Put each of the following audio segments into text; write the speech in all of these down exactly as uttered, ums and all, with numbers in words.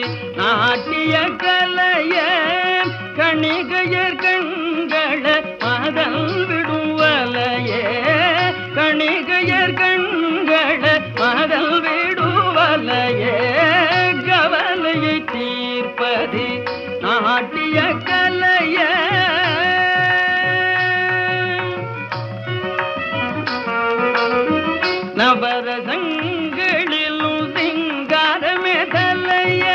நாட்டிய கலைய கணிகையர் கண்கள மதல் விடுவலையே கணிகையர் கண்கள மதல் விடுவலையே கவலையை தீர்ப்பது நாட்டிய கலைய நவரசங்களிலும் சிங்காரமே தலைய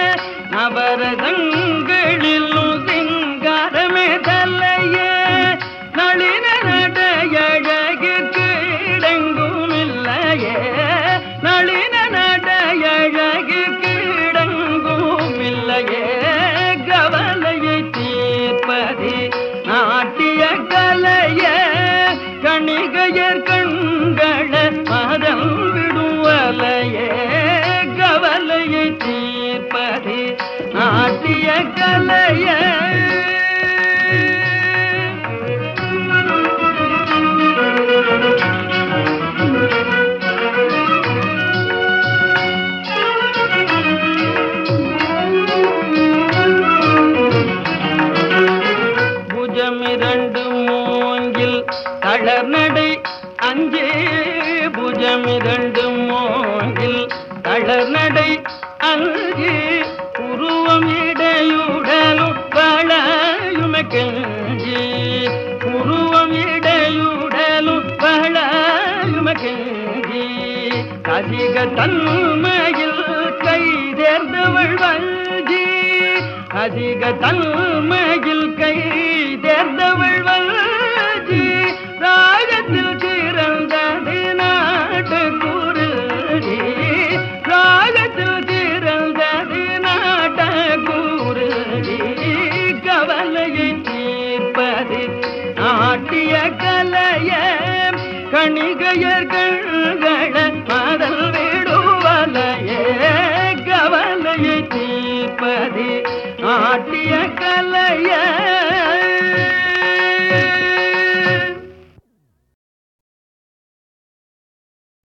நவரசங்களிலும் சிங்காரமே தலைய நளின நடையழகிற்கு இடங்கும் இல்லையே நளின நடையழகிற்கு இடங்கும் இல்லையே கவலையை தீர்ப்பது நாட்டிய கலைய கணிகையர் கண்கள மதம் விடுவலையே கவலையை தீர்ப்பது நாட்டிய கலைய புஜமிரண்டு மூங்கில் தளர்நடை அஞ்சே புஜமிரண்டு மூங்கில் தளர்நடை அஞ்சே உருவம் இடையுடலும் வளையுமை கெஞ்சி உருவம் இடையுடலும் வளையுமை கெஞ்சி கசிக தன்மையில் கை தேர்ந்தவள் வஞ்சி அதிக தன்மையில் கை தேர்ந்தவள் வஞ்சி ராகத்தில் திறந்தது நாட்டக்கூறுடி ராகத்தில் திறந்தது நாட்டக்கூறுடி கவலையை தீர்ப்பது நாட்டிய கலைய கணிகையர்